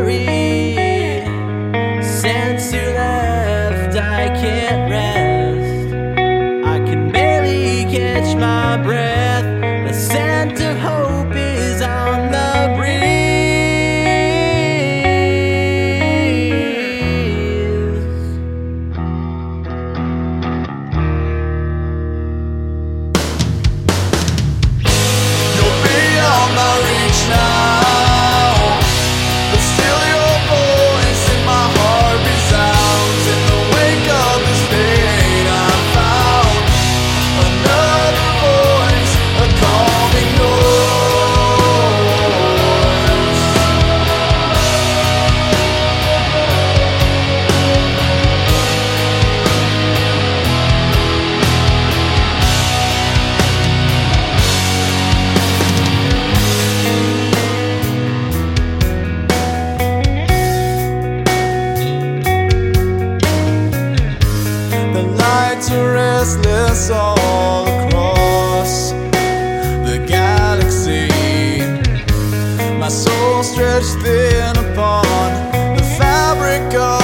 worried. Since you left, I can't rest. I can barely catch my breath. The scent of hope is on the breeze. You're beyond my reach now, but still your voice in my heart resounds. In the wake of this pain I found another voice, a calming noise. The lights are restless all across the galaxy. My soul stretched thin upon the fabric of